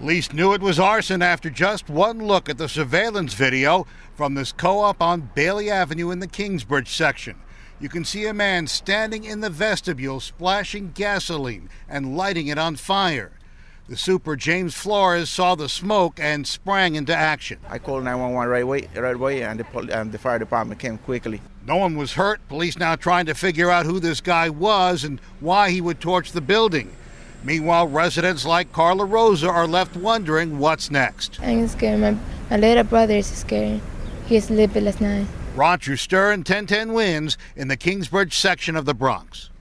Police knew it was arson after just one look at the surveillance video from this co-op on Bailey Avenue in the Kingsbridge section. You can see a man standing in the vestibule splashing gasoline and lighting it on fire. The super, James Flores, saw the smoke and sprang into action. I called 911 right away, and the fire department came quickly. No one was hurt. Police now trying to figure out who this guy was and why he would torch the building. Meanwhile, residents like Carla Rosa are left wondering what's next. I'm scared. My little brother is scared. He's sleeping last night. Roger Stern, 1010 Wins in the Kingsbridge section of the Bronx.